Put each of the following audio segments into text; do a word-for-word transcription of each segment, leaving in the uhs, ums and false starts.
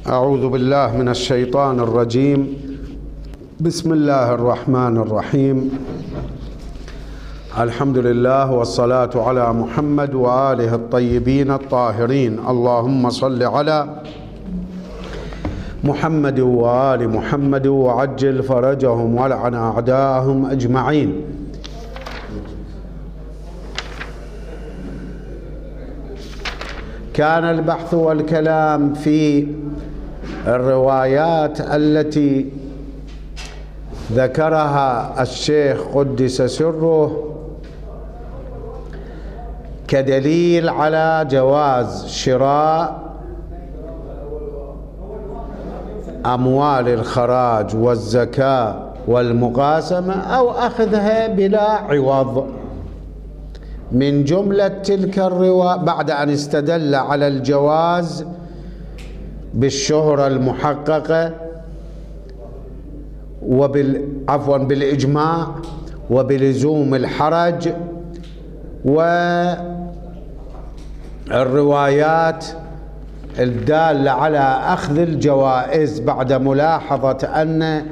أعوذ بالله من الشيطان الرجيم. بسم الله الرحمن الرحيم. الحمد لله والصلاة على محمد وآله الطيبين الطاهرين. اللهم صل على محمد وآل محمد وعجل فرجهم ولعن أعداءهم أجمعين. كان البحث والكلام في الروايات التي ذكرها الشيخ قدس سره كدليل على جواز شراء أموال الخراج والزكاة والمقاسمة أو أخذها بلا عوض. من جملة تلك الروايات بعد أن استدل على الجواز بالشهرة المحققة وبال عفوا بالإجماع وبلزوم الحرج والروايات الدالة على أخذ الجوائز بعد ملاحظة أن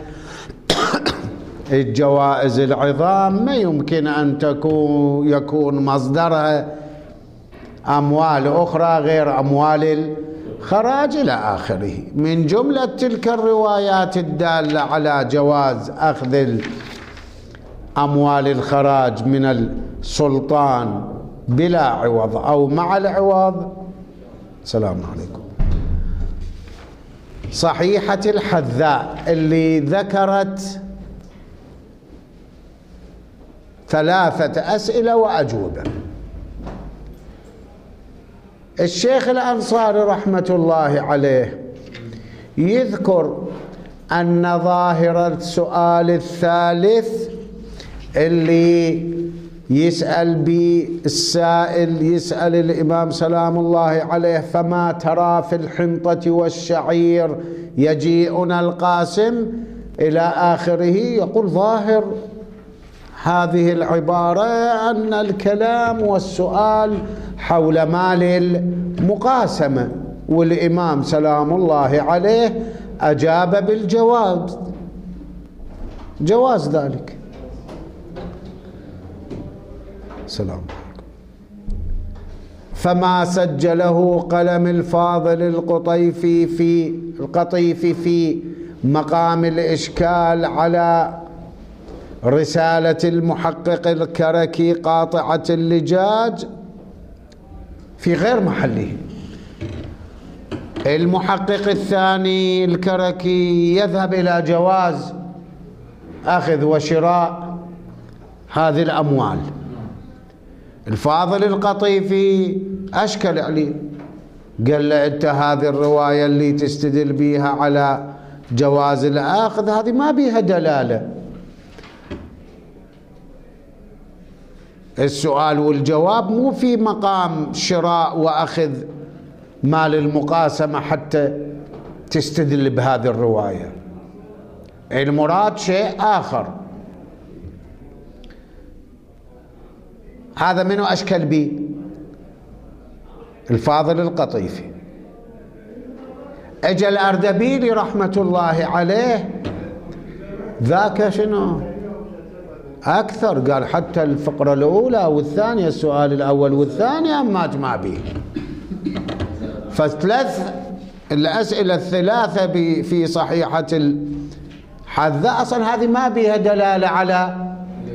الجوائز العظام ما يمكن أن تكون يكون مصدرها أموال أخرى غير أموال الخراج إلى آخره. من جملة تلك الروايات الدالة على جواز أخذ أموال الخراج من السلطان بلا عوض أو مع العوض. السلام عليكم. صحيحة الحذاء اللي ذكرت ثلاثة أسئلة وأجوبة. الشيخ الأنصاري رحمة الله عليه يذكر أن ظاهرة السؤال الثالث اللي يسأل بالسائل يسأل الإمام سلام الله عليه فما ترى في الحنطة والشعير يجيئنا القاسم إلى آخره، يقول ظاهر هذه العبارة أن الكلام والسؤال حول مال المقاسمة، والإمام سلام الله عليه أجاب بالجواز، جواز ذلك. سلام. فما سجله قلم الفاضل القطيفي في القطيفي في مقام الإشكال على رسالة المحقق الكركي قاطعة اللجاج في غير محله. المحقق الثاني الكركي يذهب إلى جواز أخذ وشراء هذه الأموال. الفاضل القطيفي أشكل عليه، قال له أنت هذه الرواية اللي تستدل بيها على جواز الأخذ هذه ما بيها دلالة. السؤال والجواب مو في مقام شراء وأخذ مال المقاسمة حتى تستدل بهذه الرواية، المراد شيء آخر. هذا منو أشكل به؟ الفاضل القطيفي. اجى الأردبيلي رحمة الله عليه ذاك شنو أكثر، قال حتى الفقرة الأولى والثانية السؤال الأول والثاني ما أجمع به. فثلاث الأسئلة الثلاثة في صحيحة الحذاء أصلا هذه ما بها دلالة على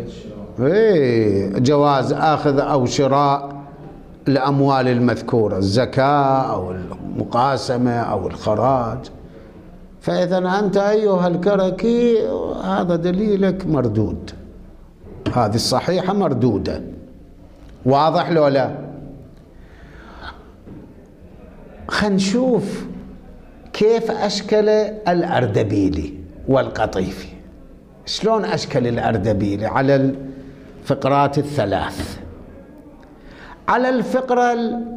جواز أخذ أو شراء الأموال المذكورة، الزكاة أو المقاسمة أو الخراج. فإذا أنت أيها الكركي هذا دليلك مردود، هذه الصحيحة مردودة. واضح لو لا؟ خلينا نشوف كيف أشكل الأردبيلي والقطيفي. شلون أشكل الأردبيلي على الفقرات الثلاث؟ على الفقرة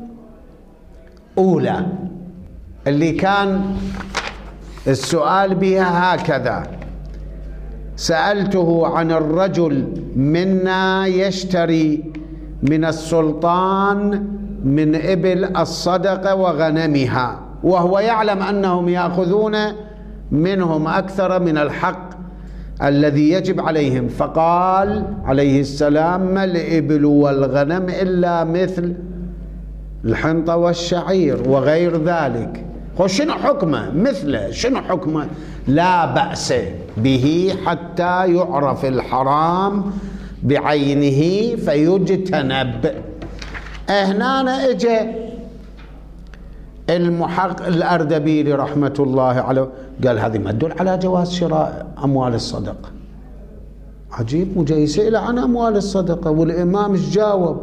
الأولى اللي كان السؤال بها هكذا: سألته عن الرجل منا يشتري من السلطان من إبل الصدقة وغنمها وهو يعلم أنهم يأخذون منهم أكثر من الحق الذي يجب عليهم. فقال عليه السلام: ما الإبل والغنم إلا مثل الحنطة والشعير وغير ذلك. شنو حكمه؟ مثله. شنو حكمه؟ لا بأس به حتى يعرف الحرام بعينه فيجتنب. هنا اجى المحقق الأردبيلي رحمة الله عليه قال هذه ما تدل على جواز شراء أموال الصدقة. عجيب، مو جاي يسأل عن أموال الصدقة، والإمام ايش جاوب؟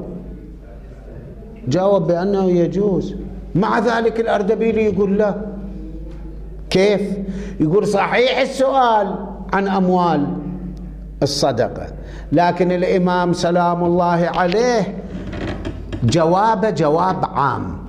جاوب بأنه يجوز. مع ذلك الأردبيلي يقول لا. كيف؟ يقول صحيح السؤال عن أموال الصدقة، لكن الإمام سلام الله عليه جواب جواب عام،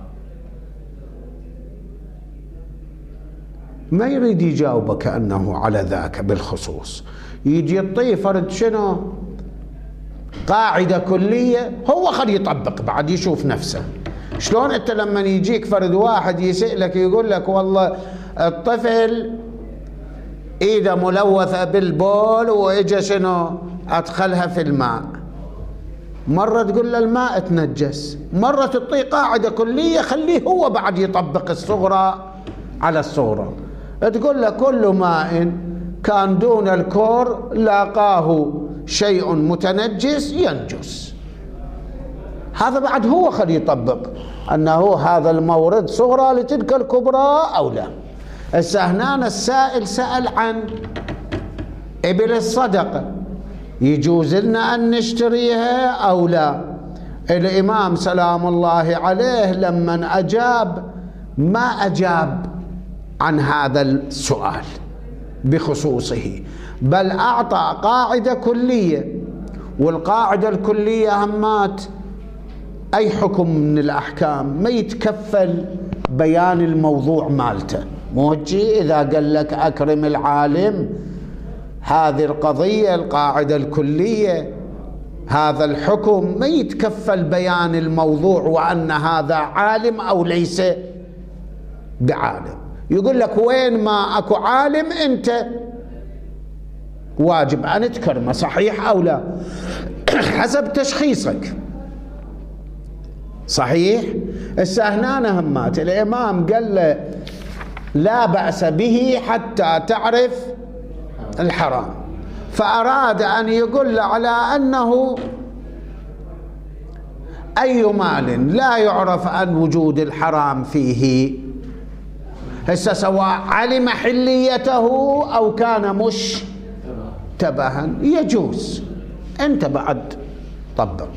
ما يريد يجاوب كأنه على ذاك بالخصوص، يجي يعطيه فرد شنو؟ قاعدة كلية، هو خليه يطبق بعد يشوف نفسه. شلون انت لما يجيك فرد واحد يسألك يقول لك والله الطفل ايده ملوثة بالبول واجا شنو ادخلها في الماء، مرة تقول له الماء تنجس، مرة تعطيه قاعدة كلية خليه هو بعد يطبق الصغرى على الصغرى. تقول له كل ماء كان دون الكور لاقاه شيء متنجس ينجس، هذا بعد هو خليه يطبق أنه هذا المورد صغرى لتلك الكبرى أو لا. هسه هنا السائل سأل عن إبل الصدقة، يجوز لنا أن نشتريها أو لا؟ الإمام سلام الله عليه لما أجاب ما أجاب عن هذا السؤال بخصوصه، بل أعطى قاعدة كلية، والقاعدة الكلية همات أي حكم من الأحكام ما يتكفل بيان الموضوع مالته. موجي إذا قال لك أكرم العالم، هذه القضية القاعدة الكلية هذا الحكم ما يتكفل بيان الموضوع وأن هذا عالم أو ليس بعالم. يقول لك وين ما أكو عالم أنت واجب أن تكرمه، صحيح أو لا؟ حسب تشخيصك، صحيح؟ هسه هنا همات الإمام قال له لا بأس به حتى تعرف الحرام، فأراد أن يقول على أنه أي مال لا يعرف عن وجود الحرام فيه، هسه سواء علم حليته أو كان مشتبها يجوز، أنت بعد طبق.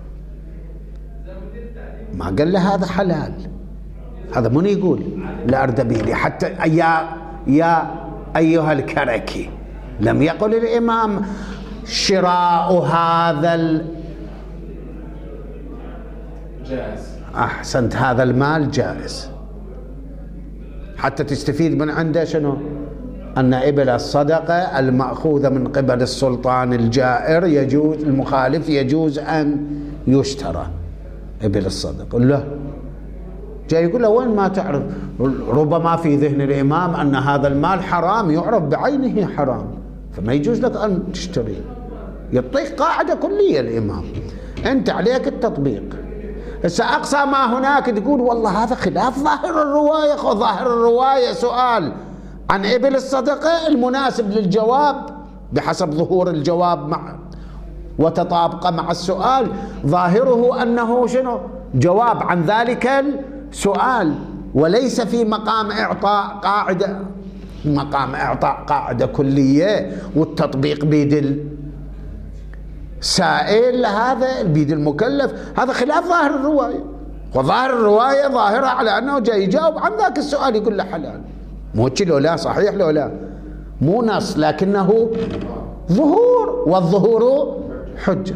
ما قال له هذا حلال، هذا من يقول؟ الأردبيلي. حتى يا يا أيها الكركي لم يقل الإمام شراء هذا ال... جائز. أحسنت، هذا المال جائز حتى تستفيد من عنده شنو؟ أن إبل الصدقة المأخوذة من قبل السلطان الجائر يجوز، المخالف يجوز أن يشترى إبل الصدقة. لا، جاي يقول له وين ما تعرف، ربما في ذهن الإمام أن هذا المال حرام يعرف بعينه حرام، فما يجوز لك أن تشتري. يعطيك قاعدة كلية الإمام، أنت عليك التطبيق. هسه أقصى ما هناك تقول والله هذا خلاف ظاهر الرواية. خذ ظاهر الرواية سؤال عن إبل الصدقة المناسب للجواب بحسب ظهور الجواب مع وتطابق مع السؤال، ظاهره أنه شنو؟ جواب عن ذلك السؤال، وليس في مقام إعطاء قاعدة، مقام إعطاء قاعدة كلية والتطبيق بيد السائل، هذا بيد المكلف، هذا خلاف ظاهر الرواية. وظاهر الرواية ظاهرة على أنه جاي يجاوب عن ذاك السؤال يقول له حلال. مو لو لا صحيح لو لا، مو نص لكنه ظهور، والظهور حجة.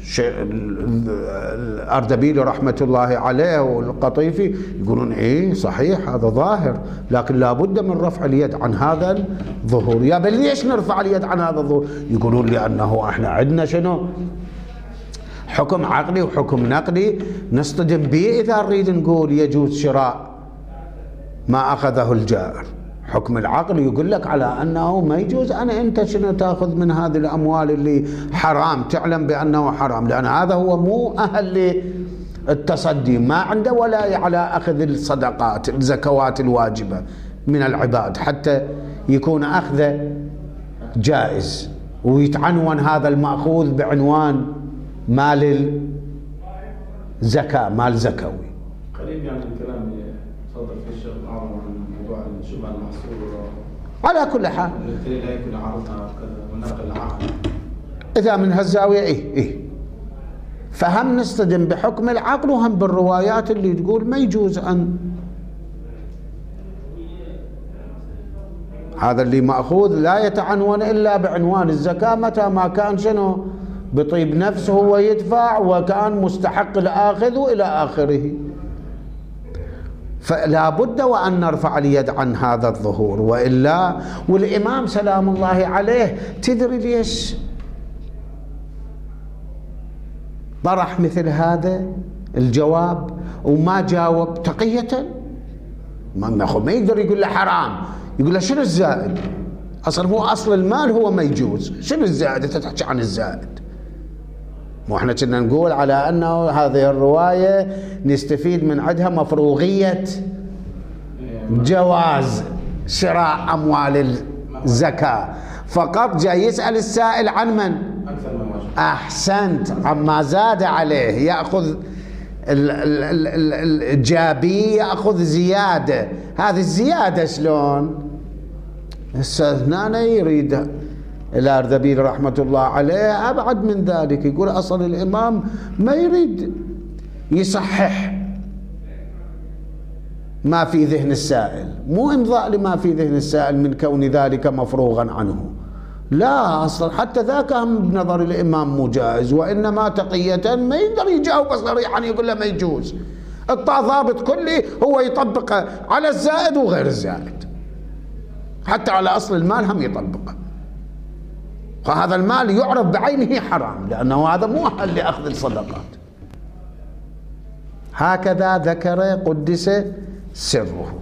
الأردبيلي رحمة الله عليه والقطيفي يقولون إيه صحيح هذا ظاهر، لكن لابد من رفع اليد عن هذا الظهور. يا بل ليش نرفع اليد عن هذا الظهور؟ يقولون لأنه احنا عندنا شنو؟ حكم عقلي وحكم نقلي نصطدم به إذا نريد نقول يجوز شراء ما أخذه الجائر. حكم العقل يقول لك على أنه ما يجوز. أنا أنت شنو تأخذ من هذه الأموال اللي حرام، تعلم بأنه حرام، لأن هذا هو مو أهل للتصدي، ما عنده ولا على أخذ الصدقات الزكوات الواجبة من العباد حتى يكون أخذه جائز، ويتعنون هذا المأخوذ بعنوان مال الزكاة، مال زكوي. قريب يعني الكلام اللي تفضل فيه الشيخ الأعظم عن موضوع الشبهة المحصورة. على كل حال بالتالي لا يكون عرضنا ونقل العقل. إذا من هالزاوية إيه إيه فهم نصطدم بحكم العقل وهم بالروايات اللي تقول ما يجوز أن هذا اللي مأخوذ لا يتعنون إلا بعنوان الزكاة متى ما كان شنو بطيب نفسه هو يدفع وكان مستحق الآخذ إلى آخره. فلا بد وأن نرفع اليد عن هذا الظهور، وإلا. والإمام سلام الله عليه تدري ليش طرح مثل هذا الجواب وما جاوب؟ تقية. ما ما يقدر يقول له حرام، يقول له شنو الزائد؟ أصلا هو أصل المال هو ما يجوز، شنو الزائد؟ أنت تحكي عن الزائد. مو احنا كنا نقول على أنه هذه الرواية نستفيد من عندها مفروغية جواز شراء أموال الزكاة، فقط جاي يسأل السائل عن من؟ أحسنت، عما زاد عليه يأخذ الجابي يأخذ زيادة. هذه الزيادة شلون؟ هسه هنا يريد الأردبيل رحمة الله عليه أبعد من ذلك، يقول أصل الإمام ما يريد يصحح ما في ذهن السائل، مو إمضاء لما في ذهن السائل من كون ذلك مفروغا عنه، لا، أصلا حتى ذاك هم بنظر الإمام مو جائز، وإنما تقية ما يقدر يجاوب صريحا يقول له ما يجوز. الطا ضابط كلي هو يطبقه على الزائد وغير الزائد، حتى على أصل المال هم يطبقه، فهذا المال يعرف بعينه حرام لأنه هذا مو أهل لأخذ الصدقات. هكذا ذكر قدس سره.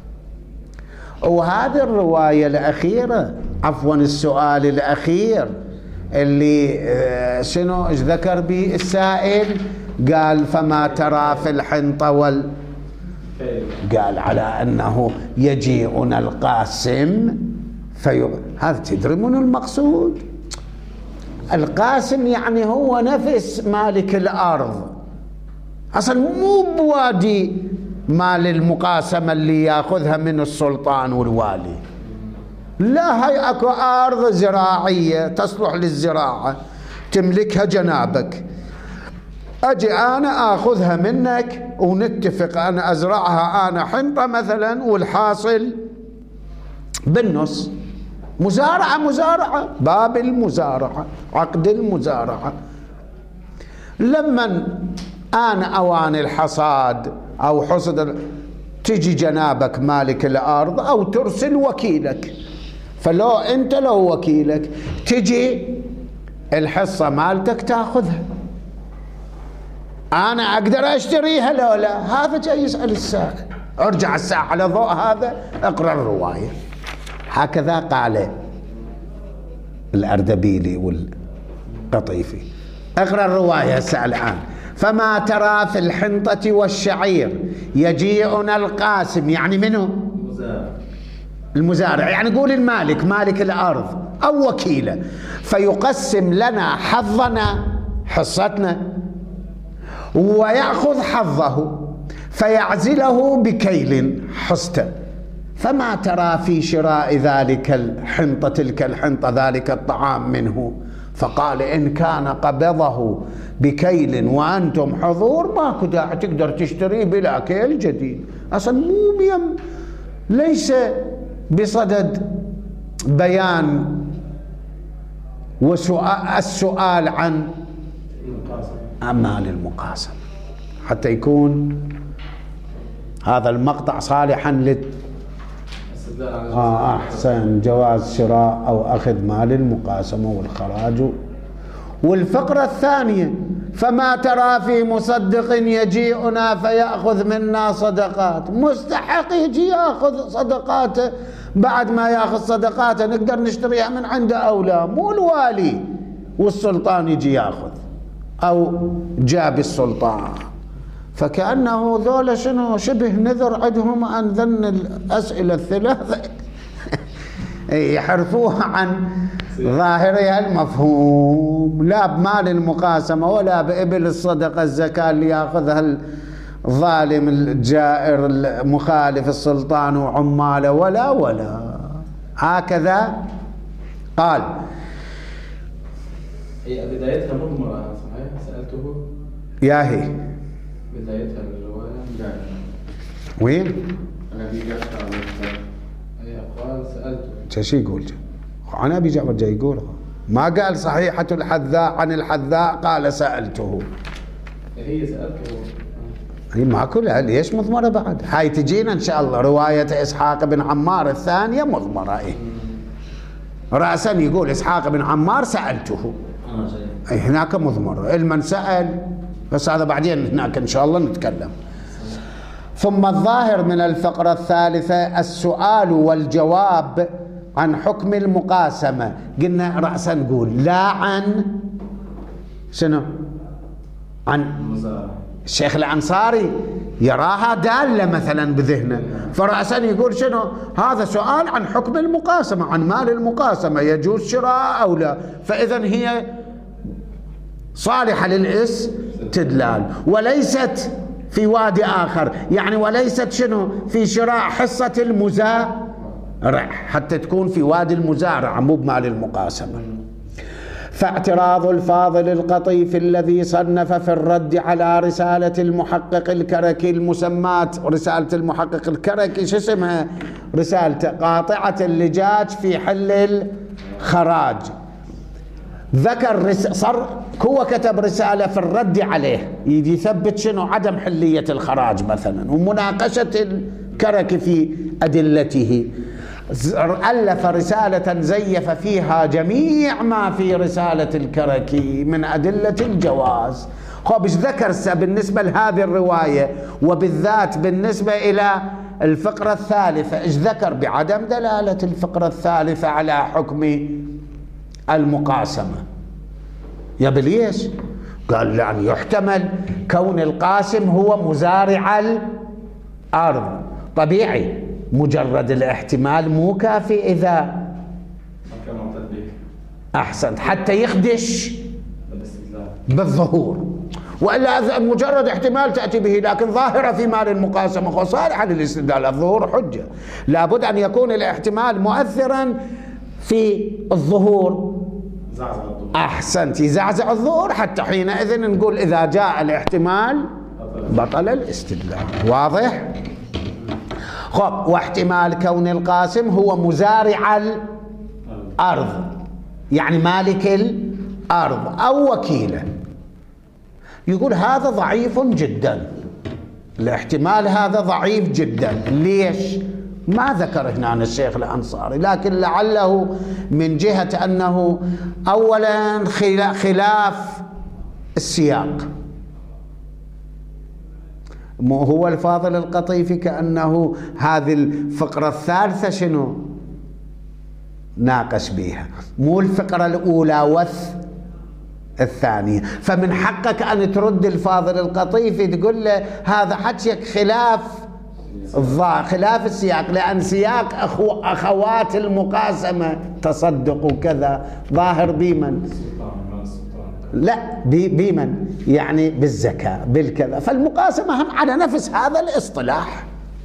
وهذه الرواية الأخيرة، عفوا السؤال الأخير اللي شنو ايش ذكر به السائل؟ قال فما ترى في الحنطة وال قال على أنه يجيئنا القاسم في هذا تدري من المقصود؟ القاسم يعني هو نفس مالك الأرض، أصلا مو بوادي مال المقاسمة اللي ياخذها من السلطان والوالي، لا، هاي اكو أرض زراعية تصلح للزراعة تملكها جنابك، أجي أنا أخذها منك ونتفق أنا أزرعها أنا حنطة مثلا والحاصل بالنص، مزارعة مزارعة باب المزارعة عقد المزارعة. لما آن أوان الحصاد أو حصد تجي جنابك مالك الأرض أو ترسل وكيلك، فلو أنت لو وكيلك تجي الحصة مالتك تأخذها، أنا أقدر أشتريها لو لا؟ هذا جاي يسأل السائل. ارجع الساعة على ضوء هذا اقرأ الرواية. هكذا قال الأردبيلي والقطيفي. اقرأ الرواية هسه الآن. فما ترى في الحنطة والشعير يجيئنا القاسم، يعني منه؟ المزارع، يعني قول المالك مالك الأرض أو وكيله، فيقسم لنا حظنا حصتنا ويأخذ حظه فيعزله بكيل حصته. فما ترى في شراء ذلك الحنطة تلك الحنطة ذلك الطعام منه؟ فقال إن كان قبضه بكيل وأنتم حضور ماكو داعي تقدر تشتريه بلا كيل جديد. أصلا مو بيم ليس بصدد بيان وسؤال السؤال عن أعمال المقاسمة حتى يكون هذا المقطع صالحا لل آه أحسن جواز شراء أو أخذ مال المقاسمة والخراج. والفقرة الثانية فما ترى في مصدق يجيئنا فيأخذ منا صدقات. مستحق يجي يأخذ صدقاته، بعد ما يأخذ صدقاته نقدر نشتريها من عنده أو لا، مو الوالي والسلطان يجي يأخذ أو جاب السلطان. فكأنه ذولا شنو شبه نذر عندهم أن ذن الأسئلة الثلاثة يحرفوها عن ظاهرها المفهوم، لا بمال المقاسمة ولا بإبل الصدقة الزكاة اللي يأخذها الظالم الجائر المخالف السلطان وعماله، ولا ولا هكذا قال. هي بدايتها مضمرة صحيح؟ سألته يا هي بدايتها الرواية جاء وين؟ أنا بيجعفر هي قال سألته شو يقول؟ عن أبي جعفر جاي يقول ما قال صحيحة الحذاء عن الحذاء قال سألته. هي سألته هي ما كلها ليش مضمرة بعد؟ هاي تجينا إن شاء الله رواية إسحاق بن عمار الثانية مضمرة. إيه رأسا يقول إسحاق بن عمار سألته، أي هناك مضمرة المن سأل، بس هذا بعدين هناك إن شاء الله نتكلم. ثم الظاهر من الفقرة الثالثة السؤال والجواب عن حكم المقاسمة. قلنا رأسا نقول لا عن شنو؟ عن الشيخ الأنصاري يراها دالة مثلا بذهنه، فرأسا يقول شنو؟ هذا سؤال عن حكم المقاسمة، عن مال المقاسمة يجوز شراء أو لا، فإذا هي صالحة للاستدلال وليست في وادي آخر، يعني وليست شنو؟ في شراء حصة المزارع حتى تكون في وادي المزارع مو بمال المقاسمة. فاعتراض الفاضل القطيف الذي صنف في الرد على رسالة المحقق الكركي المسماة رسالة المحقق الكركي شو اسمها؟ رسالة قاطعة اللجاج في حل الخراج. ذكر رس... صر هو كتب رسالة في الرد عليه يثبت شنو؟ عدم حلية الخراج مثلا ومناقشة الكركي في أدلته. ألف رسالة زيف فيها جميع ما في رسالة الكركي من أدلة الجواز. خب ايش ذكر بالنسبة لهذه الرواية وبالذات بالنسبة إلى الفقرة الثالثة؟ ايش ذكر؟ بعدم دلالة الفقرة الثالثة على حكم المقاسمة. يا بليش قال يعني يحتمل كون القاسم هو مزارع الأرض، طبيعي مجرد الاحتمال مو كافي إذا أحسنت حتى يخدش بالظهور، وإلا مجرد احتمال تأتي به، لكن ظاهرة في مال المقاسمة صالحة للاستدلال. الظهور حجة، لابد أن يكون الاحتمال مؤثرا في الظهور. أحسنت يزعزع الظهور، حتى حينئذ نقول إذا جاء الاحتمال بطل الاستدلال. واضح؟ خب واحتمال كون القاسم هو مزارع الأرض يعني مالك الأرض أو وكيله، يقول هذا ضعيف جدا، الاحتمال هذا ضعيف جدا. ليش؟ ما ذكر هنا الشيخ الأنصاري، لكن لعله من جهة أنه أولا خلاف السياق. هو الفاضل القطيفي كأنه هذه الفقرة الثالثة شنو ناقش بها، مو الفقرة الأولى والثانية. فمن حقك أن ترد الفاضل القطيفي تقول له هذا حكيك خلاف خلاف السياق، لأن سياق أخو أخوات المقاسمة تصدق وكذا ظاهر بمن؟ لا بمن؟ يعني بالزكاة بالكذا، فالمقاسمة هم على نفس هذا الاصطلاح.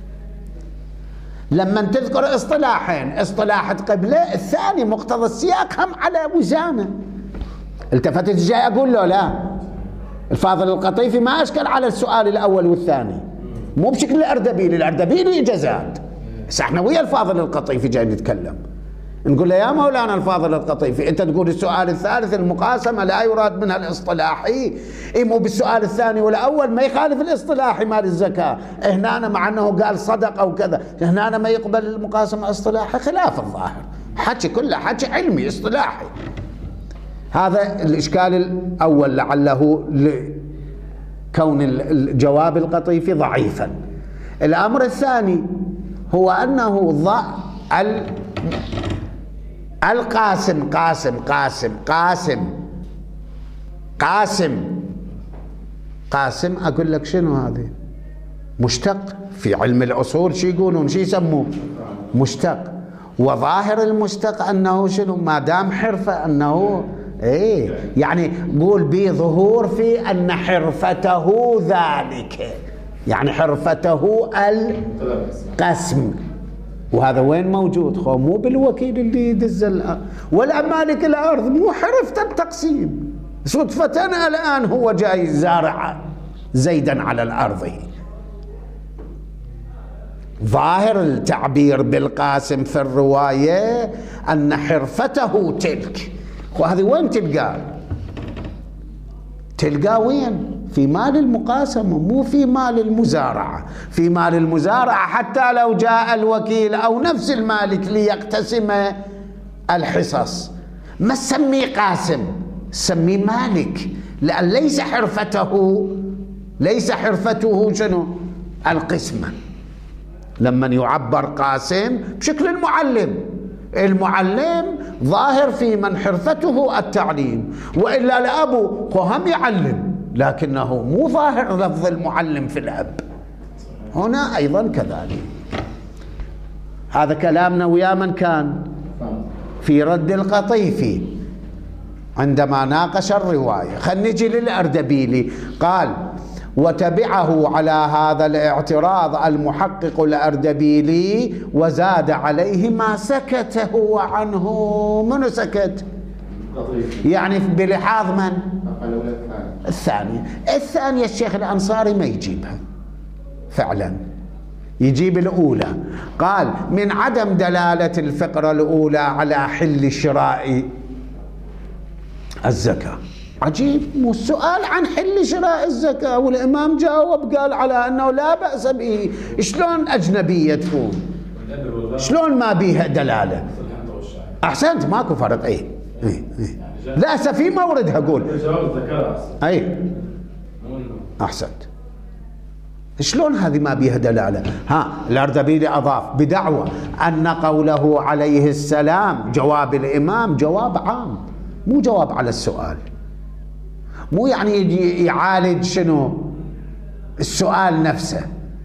لما تذكر اصطلاحين، اصطلاح قبله الثاني مقتضى السياق هم على وزانه. التفتت جاي أقول له لا، الفاضل القطيفي ما أشكل على السؤال الأول والثاني، مو بشكل الأردبيلي، الأردبيلي إجازات. بس احنا ويا الفاضل القطيفي جاي نتكلم، نقول له يا مولانا الفاضل القطيفي انت تقول السؤال الثالث المقاسمة لا يراد منها الاصطلاحي، اي مو بالسؤال الثاني والاول ما يخالف الاصطلاحي مال الزكاة، هنا أنا مع انه قال صدق او كذا، هنا أنا ما يقبل المقاسمة اصطلاحي خلاف الظاهر، حكي كله حكي علمي اصطلاحي. هذا الإشكال الأول لعله كون الجواب القطيفي ضعيفا. الأمر الثاني هو أنه ضع القاسم قاسم قاسم قاسم قاسم قاسم أقول لك شنو هذه؟ مشتق. في علم الأصول شي يقولون شي يسموه مشتق، وظاهر المشتق أنه شنو؟ ما دام حرفة أنه ايه، يعني قول بظهور في أن حرفته ذلك، يعني حرفته القسم. وهذا وين موجود؟ خو مو بالوكيل اللي يدز ولا مالك الأرض، مو حرفة التقسيم. صدفة الآن هو جاي زارع زيدا على الأرض. ظاهر التعبير بالقاسم في الرواية أن حرفته تلك. وهذه وين تلقاه؟ تلقاه وين؟ في مال المقاسمة، مو في مال المزارعة. في مال المزارعة حتى لو جاء الوكيل أو نفس المالك ليقتسم الحصص ما تسميه قاسم، سميه مالك، لأن ليس حرفته ليس حرفته شنو؟ القسمة. لما يعبر قاسم بشكل المعلم، المعلم ظاهر في من حرفته التعليم، وإلا الأب هم يعلم لكنه مو ظاهر لفظ المعلم في الأب. هنا أيضا كذلك. هذا كلامنا ويا من كان في رد القطيفي عندما ناقش الرواية. خلينا نجي للأردبيلي. قال: وتبعه على هذا الاعتراض المحقق الأردبيلي وزاد عليه ما سكت هو عنه. منو سكت؟ يعني بلحاظ من؟ الثانية. الثانية الشيخ الأنصاري ما يجيبها فعلا، يجيب الأولى. قال: من عدم دلالة الفقرة الأولى على حل شراء الزكاة. عجيب، مو السؤال عن حل شراء الزكاة، والإمام جاوب قال على أنه لا بأس به. شلون أجنبية تكون؟ شلون ما بيها دلالة؟ أحسنت، ماكو فرق. أي أي أي. لا في موردها قول. أي أحسنت. شلون هذه ما بيها دلالة؟ ها الأردبيلي أضاف بدعوى أن قوله عليه السلام جواب الإمام جواب عام، مو جواب على السؤال. مو يعني يعالج شنو السؤال نفسه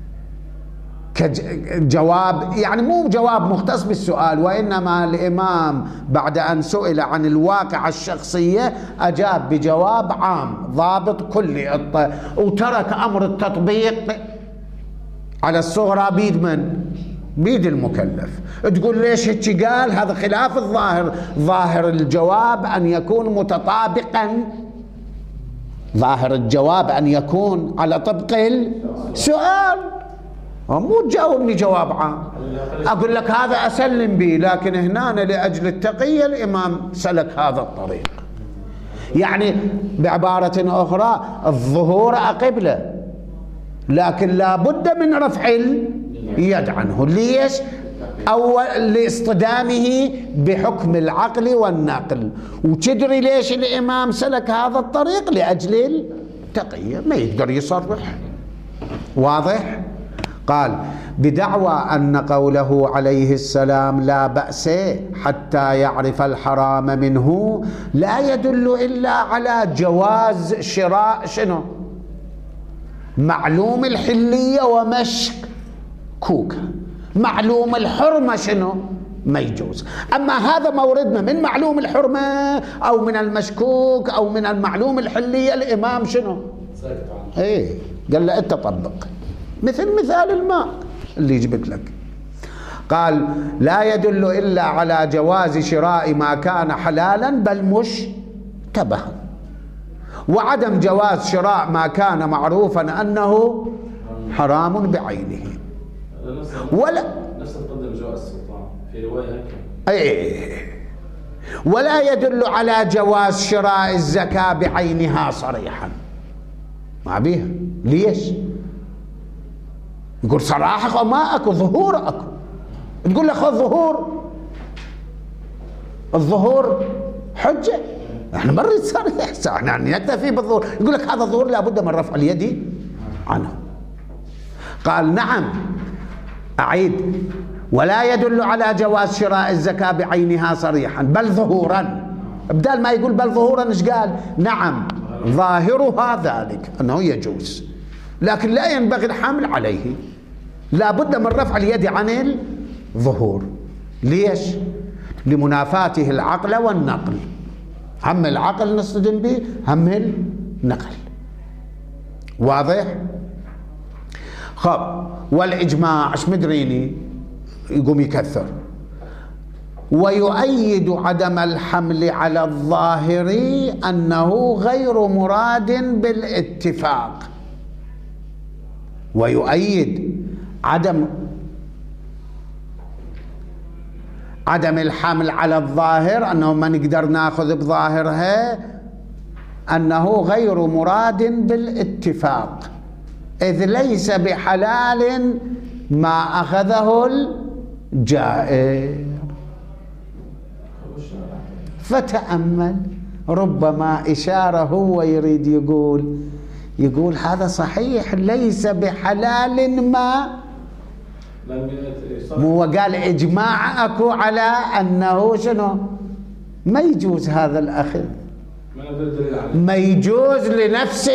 كجواب، يعني مو جواب مختص بالسؤال، وإنما الإمام بعد أن سئل عن الواقع الشخصية أجاب بجواب عام ضابط كلي، وترك أمر التطبيق على الصغرى بيد من؟ بيد المكلف. تقول ليش هيك قال؟ هذا خلاف الظاهر. ظاهر الجواب أن يكون متطابقا، ظاهر الجواب أن يكون على طبق السؤال، مو تجاوبني جواب عام. أقول لك هذا أسلم به، لكن هنا لأجل التقية الإمام سلك هذا الطريق. يعني بعبارة أخرى الظهور قبلة، لكن لا بد من رفع اليد عنه. ليش؟ أول لاصطدامه بحكم العقل والنقل. وتدري ليش الإمام سلك هذا الطريق؟ لأجل التقية، ما يقدر يصرح. واضح؟ قال: بدعوى أن قوله عليه السلام لا بأس حتى يعرف الحرام منه لا يدل إلا على جواز شراء شنو؟ معلوم الحلية ومشكوكة. معلوم الحرمة شنو؟ ما يجوز. أما هذا موردنا من معلوم الحرمة أو من المشكوك أو من المعلوم الحلية، الإمام شنو؟ ايه قال له أنت طبق، مثل مثال الماء اللي جبت لك. قال: لا يدل إلا على جواز شراء ما كان حلالا بل مشتبها، وعدم جواز شراء ما كان معروفا أنه حرام بعينه. ولا نفس تقدم جواز السلطان في رواية أي ولا يدل على جواز شراء الزكاة بعينها صريحا. ما بيها. ليش؟ يقول صراحة ما أكو ظهور. أكو تقول له خذ ظهور، الظهور حجة. احنا ما نريد صريح، احنا نكتفي بالظهور. يقول لك هذا الظهور لابد من رفع اليد عنه. قال نعم أعيد، ولا يدل على جواز شراء الزكاة بعينها صريحا بل ظهورا. بدال ما يقول بل ظهورا ايش قال؟ نعم ظاهرها ذلك أنه يجوز، لكن لا ينبغي الحمل عليه، لا بد من رفع اليد عن الظهور. ليش؟ لمنافاته العقل والنقل. هم العقل نصطدم به، هم النقل. واضح؟ خب والإجماع ايش مدريني؟ يقوم يكثر. ويؤيد عدم الحمل على الظاهر أنه غير مراد بالاتفاق. ويؤيد عدم عدم الحمل على الظاهر أنه ما نقدر ناخذ بظاهرها، أنه غير مراد بالاتفاق، إذ ليس بحلال ما أخذه الجائر. فتأمل، ربما إشارة هو يريد يقول يقول هذا صحيح ليس بحلال ما، مو قال إجماع أكو على أنه شنو ما يجوز هذا الأخذ، ما يجوز لنفس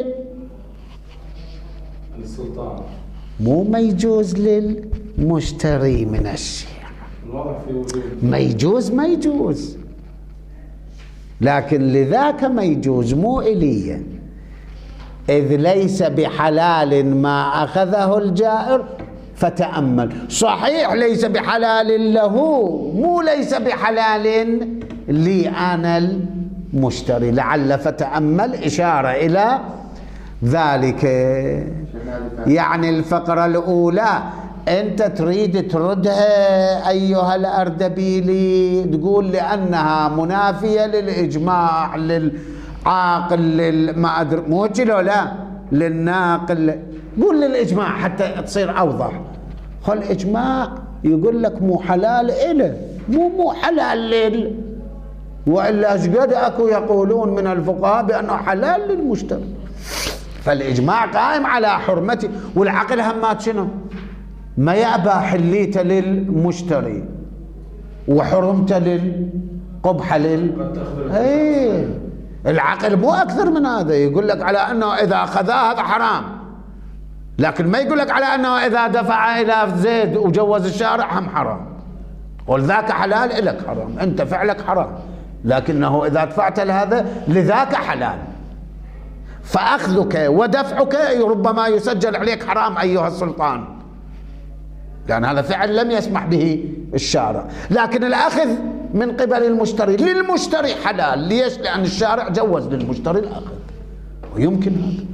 السلطان، مو ما يجوز للمشتري من الشيء. ما يجوز ما يجوز، لكن لذاك ما يجوز مو إلي، إذ ليس بحلال ما أخذه الجائر. فتأمل، صحيح ليس بحلال له، مو ليس بحلال لي أنا المشتري. لعل فتأمل إشارة إلى ذلك. يعني الفقرة الأولى أنت تريد تردها أيها الأردبيلي، تقول لأنها منافية للإجماع، للعاقل، للما أدري مو كذا، لا للناقل. قول للإجماع حتى تصير أوضح. خل الإجماع يقول لك مو حلال إله، مو مو حلال لل، وإلا أشقد أكو يقولون من الفقهاء بأنه حلال للمشتري. فالإجماع قائم على حرمته، والعقل همات شنو؟ ما يأبى حليته للمشتري وحرمته للقبحة لل ايه. العقل مو أكثر من هذا، يقول لك على أنه إذا أخذاه هذا حرام، لكن ما يقول لك على أنه إذا دفع إلى زيد وجوز الشارع هم حرام. قل ذاك حلال إلك حرام، أنت فعلك حرام، لكنه إذا دفعت لهذا لذاك حلال. فأخذك ودفعك ربما يسجل عليك حرام أيها السلطان، لأن هذا فعل لم يسمح به الشارع. لكن الأخذ من قبل المشتري للمشتري حلال. ليش؟ لأن الشارع جوز للمشتري الأخذ، ويمكن هذا.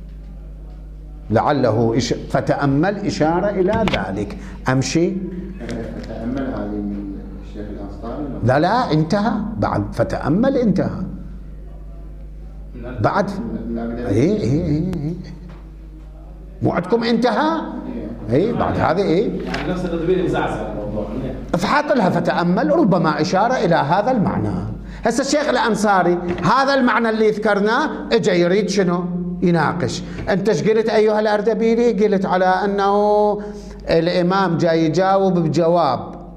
لعله إش... فتأمل إشارة إلى ذلك. أمشي. فتأمل هذه من الشيخ الأنصاري؟ لا لا انتهى بعد فتأمل انتهى بعد. ايه ايه ايه مو عندكم انتهى؟ ايه بعد هذه ايه يعني نفس التدبير مزعزع الموضوع. فحاط لها فتأمل، ربما إشارة إلى هذا المعنى. هسه الشيخ الأنصاري هذا المعنى اللي ذكرناه اجى يريد شنو؟ يناقش. انت ايش قلت ايها الأردبيلي؟ قلت على انه الامام جاي يجاوب بجواب،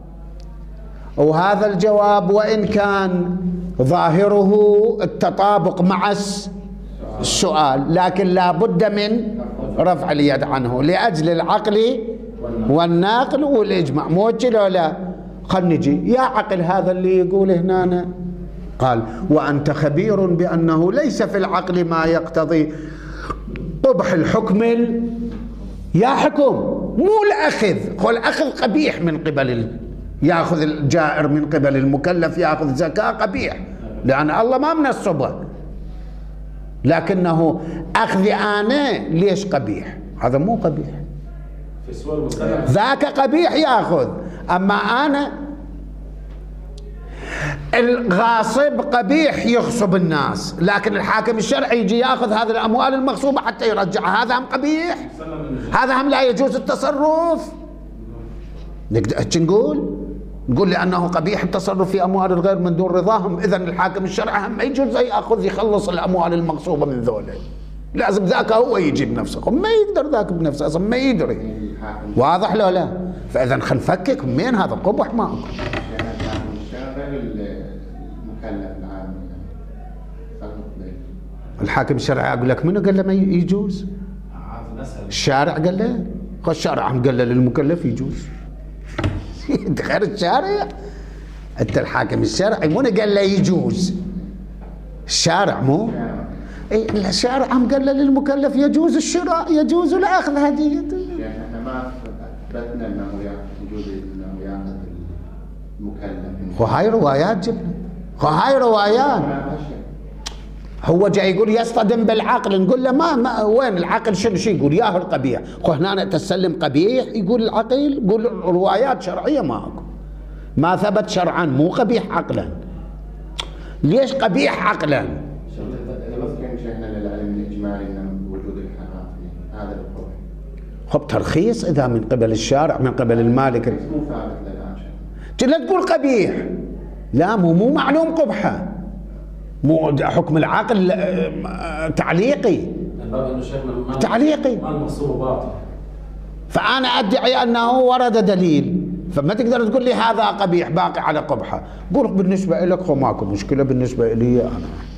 وهذا الجواب وان كان ظاهره التطابق مع السؤال، لكن لا بد من رفع اليد عنه لاجل العقل والناقل والاجماع. مو كذا لا؟ خل نجي يا عقل هذا اللي يقول هنا. قال وأنت خبير بأنه ليس في العقل ما يقتضي قبح الحكم ال... يا حكم مو الأخذ. قل أخذ قبيح من قبل ال... يأخذ الجائر من قبل المكلف يأخذ زكاة قبيح، لأن الله ما من الصبح، لكنه أخذ أنا ليش قبيح؟ هذا مو قبيح، ذاك قبيح يأخذ. أما أنا الغاصب قبيح يغصب الناس، لكن الحاكم الشرعي يجي ياخذ هذه الاموال المغصوبه حتى يرجعها، هذا هم قبيح، هذا هم لا يجوز التصرف. نقدر نقول نقول لأنه قبيح التصرف في أموال الغير من دون رضاهم، إذن الحاكم الشرعي هم ما يجوز يأخذ يخلص الأموال المغصوبة من ذولا، لازم ذاك هو يجي بنفسه، ما يقدر ذاك بنفسه أصلا ما يدري. واضح لو لا؟ فإذا خل نفكك منين هذا قبح ما أكو. الحاكم الشرعي أقول لك منو قال له ما يجوز؟ الشارع قال له، الشارع هم قال له للمكلف يجوز. انت غير الشارع، انت الحاكم الشرعي منو قال له يجوز؟ الشارع مو؟ اي الشارع هم قال له للمكلف يجوز الشراء، يجوز الاخذ هديه. احنا ما اثبتنا انه يجوز انه ياخذ المكلف. وهاي روايات جبنا، وهاي روايات. هو جاي يقول يصطدم بالعقل، نقول له ما, ما وين العقل؟ شنو شو يقول؟ ياهو القبيح، هنا تسلم قبيح يقول العقل، يقول روايات شرعيه ماكو، ما ثبت شرعا، مو قبيح عقلا. ليش قبيح عقلا؟ بس كان شيخنا للعلم الاجمالي انه وجود الحرام هذا القبح. خب ترخيص اذا من قبل الشارع من قبل المالك. مو ثابت للان. لا تقول قبيح، لا مو مو معلوم قبحه، مو حكم العقل تعليقي. تعليقي. ما المقصود باطل. فأنا أدعي أنه ورد دليل، فما تقدر تقول لي هذا قبيح باقي على قبحه. قول بالنسبة لك هو ماكو مشكلة، بالنسبة لي أنا.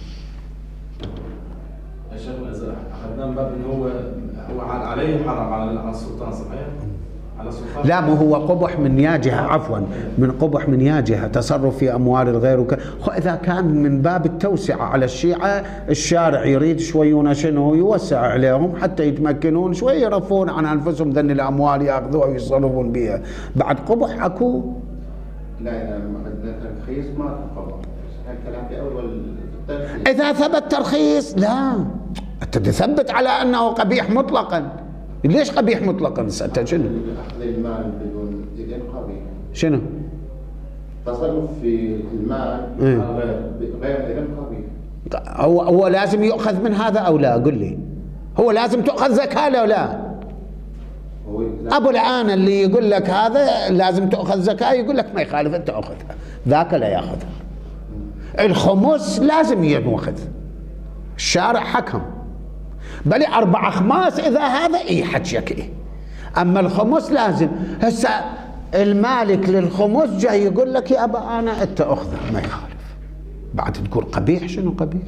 يا شيخ أخذنا من باب إنه هو هو عليه حرام على السلطان، صحيح؟ لا مو هو قبح من يا جهة، عفوا من قبح من يا جهة تصرف في أموال الغير وك... إذا كان من باب التوسعة على الشيعة، الشارع يريد شويون شنو يوسع عليهم حتى يتمكنون شوي يرفون عن أنفسهم ذن الأموال يأخذوها ويصرفون بها، بعد قبح أكو؟ لا إذا ترخيص ما قبح، الكلام في أول الترخيص. إذا ثبت ترخيص لا، أنت تثبت على أنه قبيح مطلقا. ليش قبيح مطلقا؟ سألت شنو؟ أخذ المال بدون إذن قبيح. شنو؟ تصرف في المال إيه؟ غير إذن قبيح. هو هو لازم يؤخذ من هذا أو لا؟ قل لي. هو لازم تؤخذ زكاة لا لا؟ أبو الآن اللي يقول لك هذا لازم تؤخذ زكاة يقول لك ما يخالف أنت أخذها، ذاك لا يأخذها. الخمس لازم يأخذ، الشارع حكم بل أربع أخماس إذا هذا إيه حكيك إيه، أما الخمس لازم. هسه المالك للخمس جاي يقول لك يا أبا أنا أنت أخذه ما يخالف، بعد تقول قبيح. شنو قبيح؟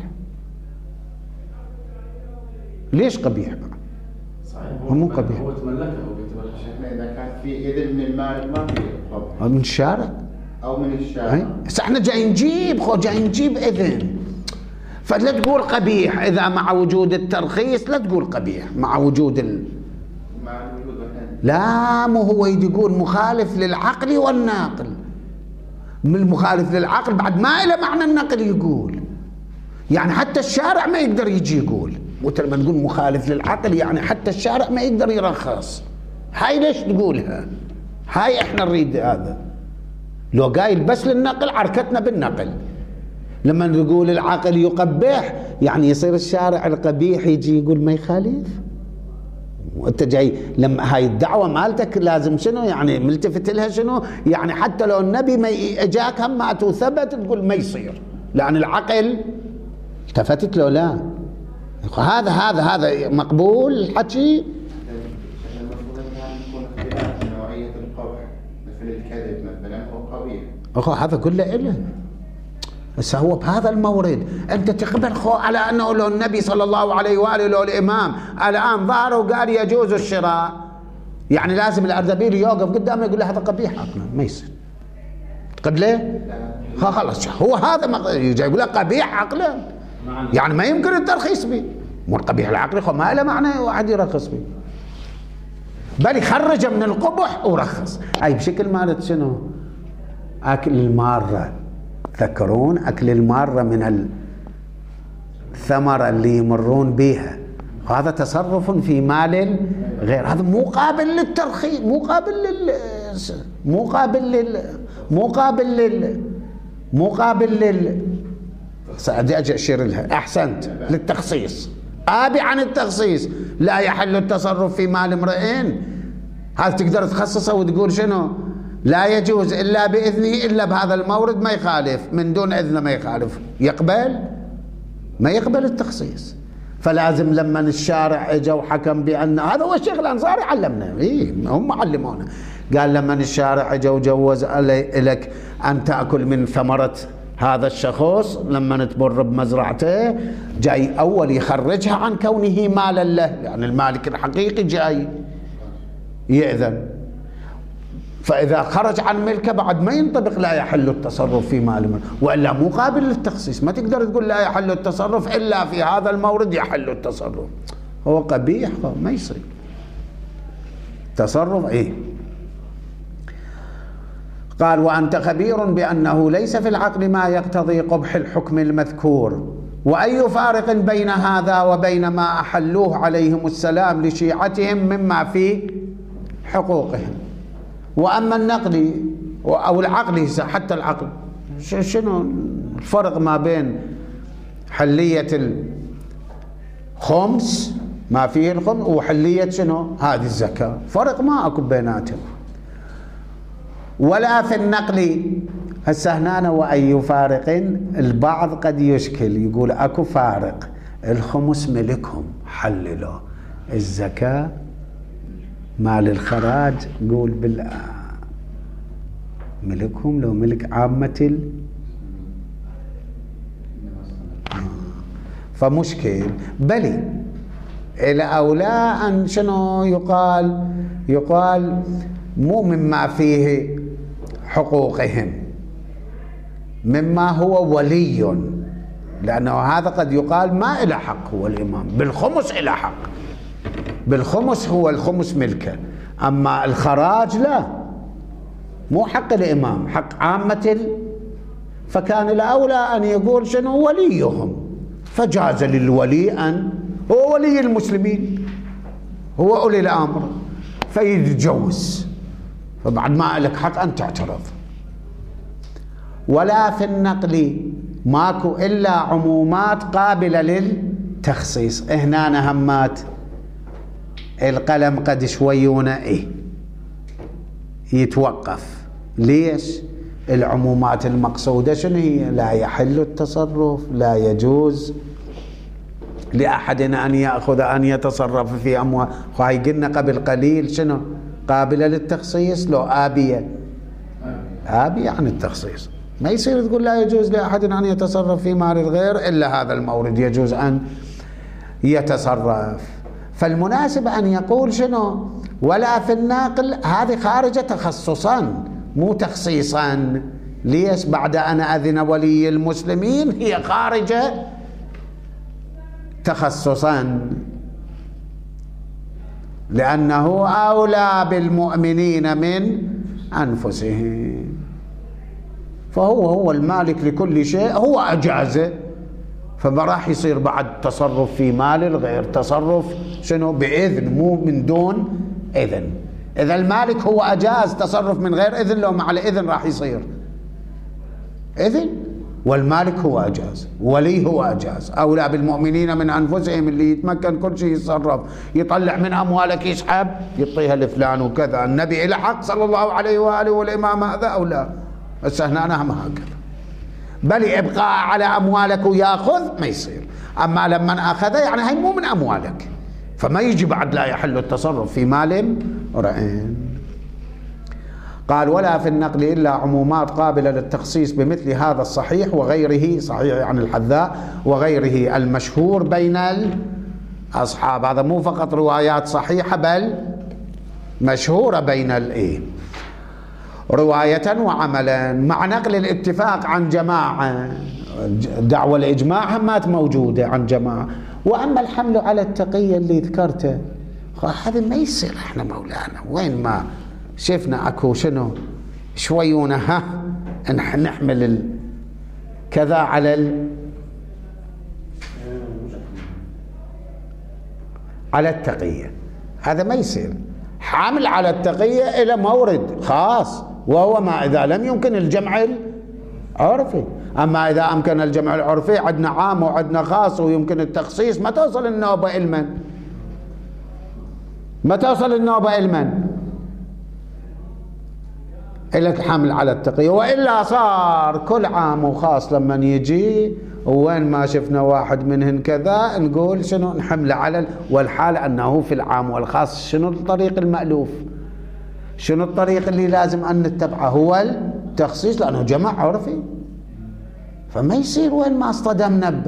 ليش قبيح بعد؟ صحيح هو مو قبيح، هو تملكه هو شيخنا إذا كان في إذن من المالك ما في قبح. من الشارع أو من الشارع. هسه احنا جاي نجيب خو جاي نجيب إذن، فلا تقول قبيح إذا مع وجود الترخيص، لا تقول قبيح مع وجود ال... مع وجود لا مو هو يقول مخالف للعقل والناقل، من المخالف للعقل بعد ما له معنى النقل يقول، يعني حتى الشارع ما يقدر يجي يقول، وانت لما نقول مخالف للعقل يعني حتى الشارع ما يقدر يرخص. هاي ليش تقولها؟ هاي احنا نريد هذا. لو قايل بس للنقل عركتنا بالنقل، لما نقول العقل يقبح يعني يصير الشارع القبيح يجي يقول ما يخالف. وانت جاي لما هاي الدعوه مالتك لازم شنو يعني ملتفت لها شنو يعني، حتى لو النبي ما اجاك هم ما ثبت تقول ما يصير لان العقل التفتت له. لا هذا هذا هذا مقبول الحكي. المفروض ان يكون اختلاف نوعيه القبح، مثل الكذب مثلا هو قبيح. اخو هذا كله إله. هسه هو بهذا المورد انت تقبل خو على انه لو النبي صلى الله عليه واله لو الامام الان ظهر وقال يجوز الشراء، يعني لازم الاردبيل يوقف قدامه يقول له هذا قبيح عقلا ما يصير. قد ليه؟ خلاص هو هذا يجي يقول له قبيح عقلا، يعني ما يمكن الترخيص به. مو القبيح العقلي خو ما له معنى واحد يرخص به، بل يخرجه من القبح ورخص. اي بشكل مالت شنو؟ اكل الماره، تذكرون اكل الماره من الثمره اللي يمرون بها، هذا تصرف في مال غير، هذا مو قابل للترخيص، مو قابل لل مو قابل لل مو قابل لل مو قابل لل سأدي أجي أشير لها. أحسنت، للتخصيص. آبي عن التخصيص، لا يحل التصرف في مال امرئ، هذا تقدر تخصصه وتقول شنو لا يجوز إلا بإذنه إلا بهذا المورد ما يخالف، من دون إذنه ما يخالف، يقبل؟ ما يقبل التخصيص. فلازم لما الشارع اجى وحكم بأن هذا هو الشيخ الأنصاري علمنا، إيه هم علمونا، قال لما الشارع اجى وجوز لك أن تأكل من ثمرة هذا الشخص لما تمر بمزرعته، جاي أول يخرجها عن كونه مالا له، يعني المالك الحقيقي جاي يأذن، فإذا خرج عن ملكه بعد ما ينطبق لا يحل التصرف في مال من، وإلا مو قابل للتخصيص، ما تقدر تقول لا يحل التصرف إلا في هذا المورد يحل التصرف، هو قبيح ما يصير تصرف. إيه قال وأنت خبير بأنه ليس في العقل ما يقتضي قبح الحكم المذكور، وأي فارق بين هذا وبين ما أحلوه عليهم السلام لشيعتهم مما في حقوقهم. وأما النقل أو العقل، حتى العقل شنو الفرق ما بين حلية الخمس ما فيه الخمس وحلية شنو هذه الزكاة؟ فرق ما أكو بيناتهم. ولا في النقل هسه هنا وأي فارق، البعض قد يشكل يقول أكو فارق، الخمس ملكهم حللوا، الزكاة مال الخراج قول بال ملكهم لو ملك عامة ال... فمشكل بلي إلى أولى أن شنو يقال يقال مو مما فيه حقوقهم، مما هو ولي، لأنه هذا قد يقال ما إلى حق هو الإمام، بالخمس إلى حق، بالخمس هو الخمس ملكه، أما الخراج لا مو حق الإمام، حق عامة ال... فكان الأولى أن يقول شنو وليهم، فجاز للولي أن هو ولي المسلمين هو أولي الأمر فيتجوز، فبعد ما لك حق أن تعترض. ولا في النقل ماكو إلا عمومات قابلة للتخصيص. هنا همات القلم قد شويونا إيه يتوقف. ليش؟ العمومات المقصودة شنو هي؟ لا يحل التصرف، لا يجوز لأحد أن يأخذ أن يتصرف في أموال، وهي قلنا قبل قليل شنو قابلة للتخصيص، لو آبية آبية عن التخصيص، ما يصير تقول لا يجوز لأحد أن يتصرف في مال الغير إلا هذا المورد يجوز أن يتصرف. فالمناسب أن يقول شنو ولا في الناقل، هذه خارجة تخصصا مو تخصيصا. ليش؟ بعد أن أذن ولي المسلمين هي خارجة تخصصا، لأنه أولى بالمؤمنين من أنفسهم، فهو هو المالك لكل شيء، هو أجازه، فما راح يصير بعد تصرف في مال الغير، تصرف شنو بإذن مو من دون إذن. إذا المالك هو أجاز تصرف من غير إذن، لو مع الإذن راح يصير إذن، والمالك هو أجاز، ولي هو أجاز، أولى بالمؤمنين من أنفسهم، اللي يتمكن كل شيء يتصرف، يطلع من أموالك يسحب يعطيها لفلان وكذا، النبي إلى حق صلى الله عليه وآله، والإمام هذا أولى. بس هنا أنا هم هكذا، بل إبقاء على أموالك ويأخذ ما يصير، أما لما أخذ يعني هي مو من أموالك، فما يجي بعد لا يحل التصرف في مال رأين. قال ولا في النقل إلا عمومات قابلة للتخصيص بمثل هذا الصحيح وغيره، صحيح عن الحذاء وغيره المشهور بين الأصحاب. هذا مو فقط روايات صحيحة بل مشهورة بين الإيه رواية وعملا، مع نقل الاتفاق عن جماعة، دعوة الإجماع همات موجودة عن جماعة. وأما الحمل على التقية اللي ذكرته هذا ما يصير، احنا مولانا وين ما شفنا اكو شنو شويونا ها نحمل كذا على ال... على التقية، هذا ما يصير. حمل على التقية إلى مورد خاص، وهو ما إذا لم يمكن الجمع العرفي. أما إذا أمكن الجمع العرفي عندنا عام وعندنا خاص ويمكن التخصيص، ما توصل النوبة إلمن ما توصل النوبة إلمن إلك حمل على التقية. وإلا صار كل عام وخاص لما يجي وين ما شفنا واحد منهن كذا نقول شنو نحمله على، والحال أنه في العام والخاص شنو الطريق المألوف، شنو الطريق اللي لازم أن نتبعه؟ هو التخصيص، لأنه جمع عرفي. فما يصير وين ما اصطدمنا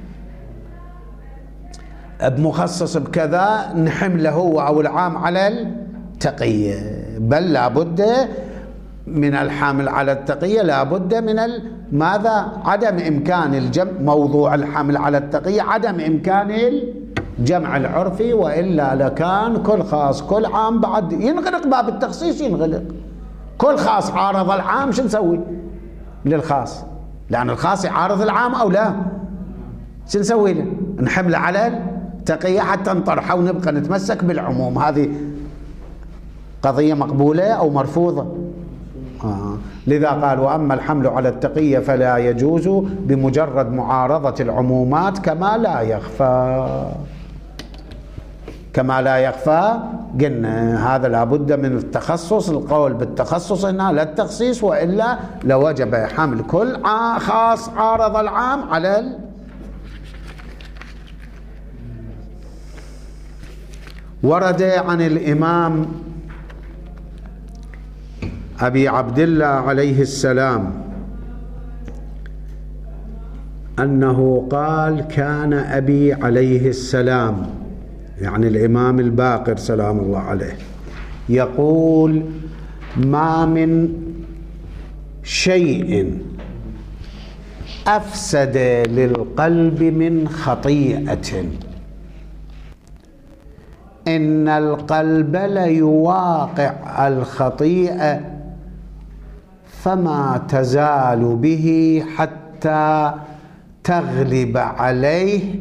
بمخصص بكذا نحمله هو أو العام على التقية، بل لابد من الحمل على التقية، لابد من ماذا؟ عدم إمكان الجمع. موضوع الحمل على التقية عدم إمكان الجمع العرفي، وإلا لكان كل خاص كل عام بعد ينغلق باب التخصيص، ينغلق كل خاص عارض العام شو نسوي للخاص؟ لأن الخاص يعارض العام أو لا، شو نسوي له؟ نحمله على التقية حتى نطرحه ونبقى نتمسك بالعموم. هذه قضية مقبولة أو مرفوضة؟ آه. لذا قال وأما الحمل على التقية فلا يجوز بمجرد معارضة العمومات كما لا يخفى. كما لا يخفى قلنا هذا لابد من التخصص، القول بالتخصص هنا لا التخصيص، وإلا لوجب حمل كل خاص عارض العام على ال... ورد عن الإمام أبي عبد الله عليه السلام أنه قال كان أبي عليه السلام، يعني الإمام الباقر سلام الله عليه، يقول ما من شيء أفسد للقلب من خطيئة إن القلب ليواقع الخطيئة فما تزال به حتى تغلب عليه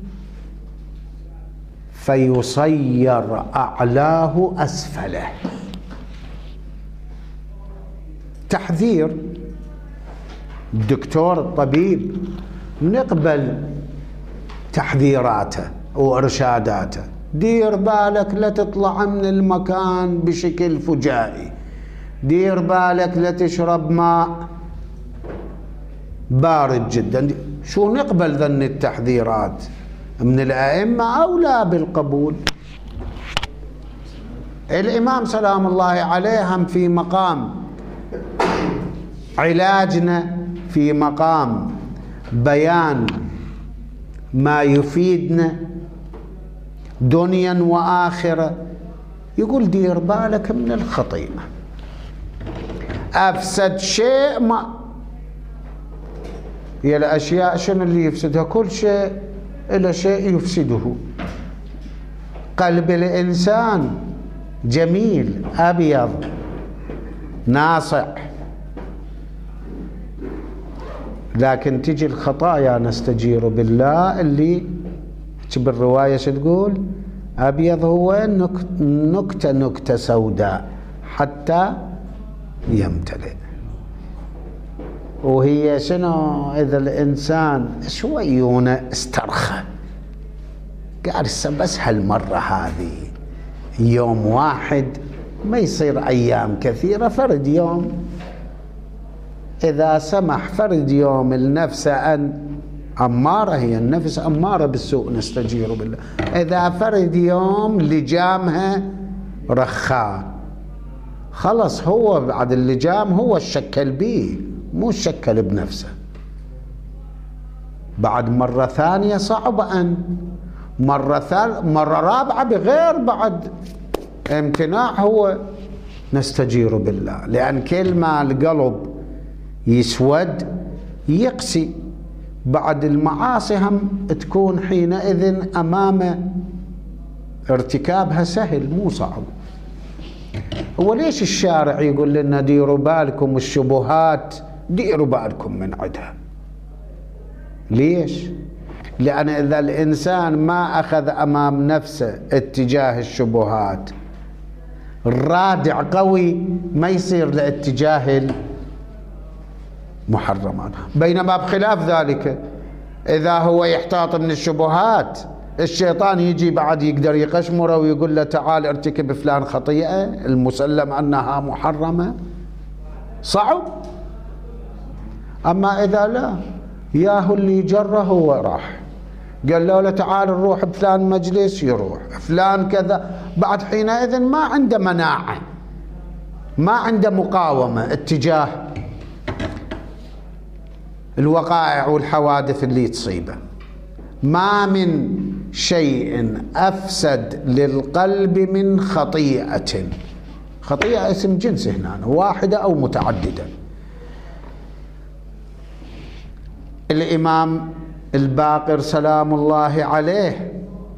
فيصير أعلاه أسفله. تحذير الدكتور الطبيب، نقبل تحذيراته وإرشاداته، دير بالك لا تطلع من المكان بشكل فجائي، دير بالك لا تشرب ماء بارد جدا. شو نقبل ذن التحذيرات من الأئمة أو لا بالقبول؟ الإمام سلام الله عليه هم في مقام علاجنا، في مقام بيان ما يفيدنا دنيا وآخرة، يقول دير بالك من الخطيئة. أفسد شيء ما هي الأشياء شنو اللي يفسدها؟ كل شيء إلى شيء يفسده. قلب الإنسان جميل أبيض ناصع، لكن تجي الخطايا نستجير بالله اللي بالرواية شو تقول؟ أبيض هو نكتة نكتة سوداء حتى يمتلئ. وهي شنو؟ إذا الإنسان شويونة استرخى، قال بس هالمرة هذه يوم واحد، ما يصير أيام كثيرة، فرد يوم إذا سمح، فرد يوم النفس أن أمارة، هي النفس أمارة بالسوء نستجير بالله، إذا فرد يوم لجامها رخاء خلص، هو بعد اللجام هو الشكل بيه مو الشكل بنفسه. بعد مرة ثانية صعب أن مرة ثالثة مرة رابعة بغير بعد امتناع، هو نستجير بالله. لأن كل ما القلب يسود يقسي، بعد المعاصي هم تكون حينئذ أمام ارتكابها سهل مو صعب. هو ليش الشارع يقول لنا ديروا بالكم الشبهات، ديروا بالكم من عدها؟ ليش؟ لأن إذا الإنسان ما أخذ أمام نفسه اتجاه الشبهات رادع قوي، ما يصير لاتجاه المحرمات. بينما بخلاف ذلك إذا هو يحتاط من الشبهات، الشيطان يجي بعد يقدر يقشمره ويقول له تعال ارتكب فلان خطيئة المسلم أنها محرمة، صعب. أما إذا لا، ياهو اللي جره هو راح، قال له تعال نروح بفلان مجلس يروح، فلان كذا، بعد حينئذ ما عنده مناعة، ما عنده مقاومة اتجاه الوقائع والحوادث اللي تصيبه. ما من شيء أفسد للقلب من خطيئة. خطيئة اسم جنس هنا، واحدة أو متعددة. الإمام الباقر سلام الله عليه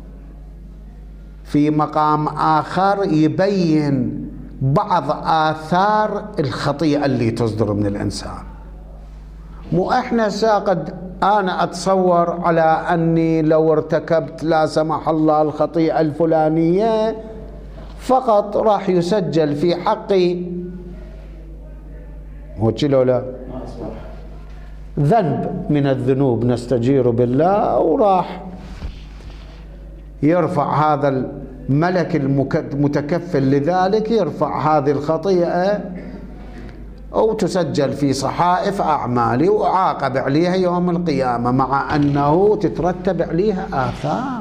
في مقام آخر يبين بعض آثار الخطيئة اللي تصدر من الإنسان. مو احنا ساقد انا اتصور على اني لو ارتكبت لا سمح الله الخطيئة الفلانية فقط راح يسجل في حقي مو لو لا ذنب من الذنوب نستجير بالله، وراح يرفع هذا الملك المتكفل لذلك يرفع هذه الخطيئة أو تسجل في صحائف أعمالي وأعاقب عليها يوم القيامة، مع أنه تترتب عليها آثار،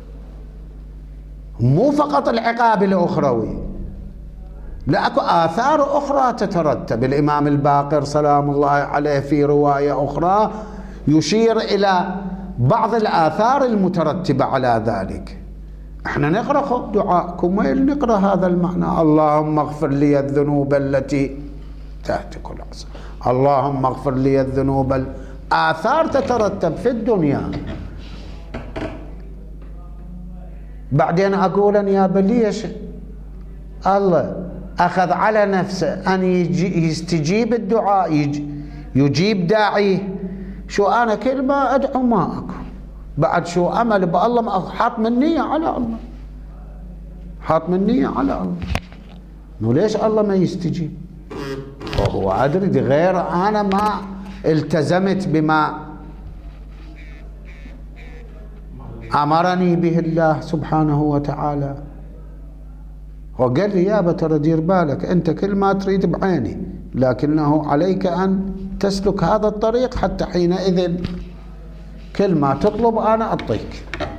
مو فقط العقاب الأخروي، لا أكو آثار أخرى تترتب. الإمام الباقر سلام الله عليه في رواية أخرى يشير إلى بعض الآثار المترتبة على ذلك. احنا نقرأ دعاءكم وين نقرأ هذا المعنى: اللهم اغفر لي الذنوب التي تهتك العصا، اللهم اغفر لي الذنوب. الآثار تترتب في الدنيا. بعدين أقول يا بليش الله أخذ على نفسه أن يستجيب الدعاء، يجيب داعيه. شو أنا كل ما أدعو ما أكو، بعد شو أمل بالله ما حاط من نية على الله، حاط من نية على الله. نو ليش الله ما يستجيب؟ وهو أدري غير أنا ما التزمت بما أمرني به الله سبحانه وتعالى. وقال لي يابا ترى دير بالك أنت كل ما تريد بعيني، لكنه عليك أن تسلك هذا الطريق حتى حينئذ كل ما تطلب أنا أعطيك.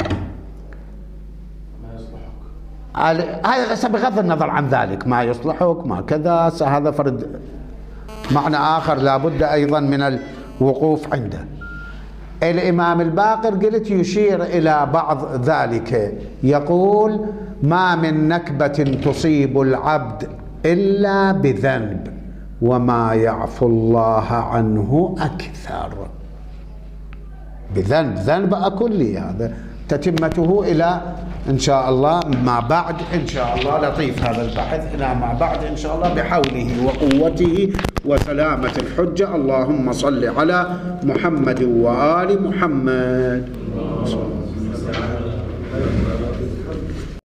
هذا بغض النظر عن ذلك ما يصلحك ما كذا، هذا فرد معنى آخر لابد أيضا من الوقوف عنده. الإمام الباقر قلت يشير إلى بعض ذلك، يقول: ما من نكبة تصيب العبد إلا بذنب وما يعفو الله عنه أكثر. بذنب، ذنب أكل هذا تتمته إلى إن شاء الله ما بعد. إن شاء الله لطيف هذا البحث إلى ما بعد إن شاء الله بحوله وقوته وسلامة الحجة. اللهم صل على محمد وآل محمد.